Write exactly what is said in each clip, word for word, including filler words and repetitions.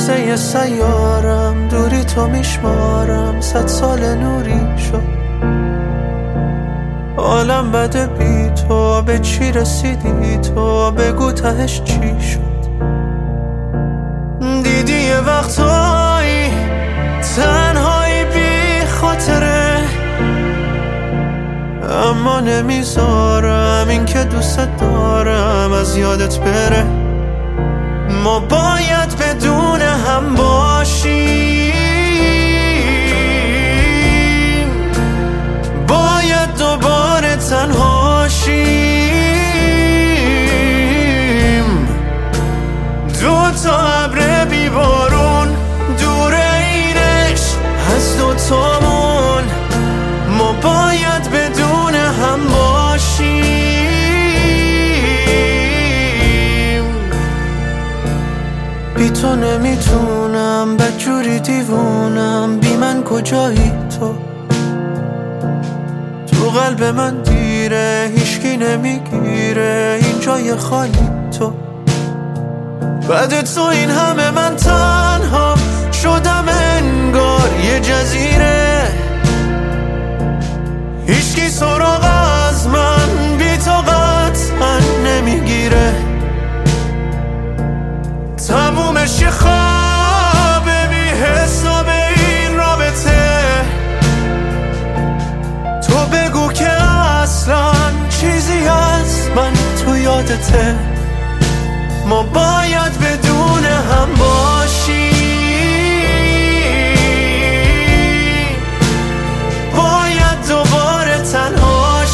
مثل یه سیارم دوری تو میشمارم، صد سال نوری شد عالم بده بی تو، به چی رسیدی تو بگو تهش چی شد. دیدی یه وقتایی تنهایی بی خاطره، اما نمیذارم این که دوست دارم از یادت بره. ما باید بدون هم باشیم، باید دوباره تنها شیم. دو تا ابر بی بارون دور اینش از دوتامون، ما باید بدون هم باشیم. بی تو نمیتونم، بدجوری دیوونم، بی من کجایی تو؟ تو قلب من دیره، هیچکی نمیگیره این جای خالی تو. بعد تو این همه من تنها شدم انگار یه جزیره، هیچکی سراغ از من بی تو قطعا نمیگیره. تمومش یه خوابه بی حساب این رابطه، تو بگو که اصلا چیزی از من تو یادته. ما باید بدون هم باشیم، باید دوباره تنها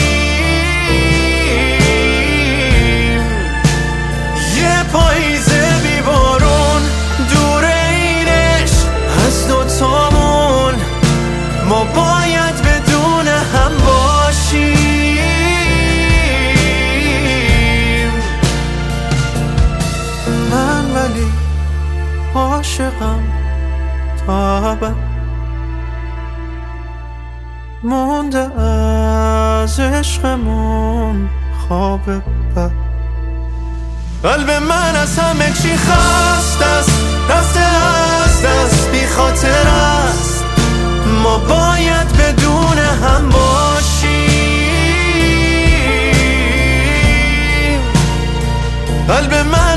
شیم. یه پاییزه بی بارون دور اینش از دوتامون، ما باید بدون هم باشیم. من ولی عاشقم تا ابد، مونده از عشقمون خواب بد. قلب من از همه چی خسته است، رفته از دست بی خاطر است. ما باید بدون هم باشیم. قلب من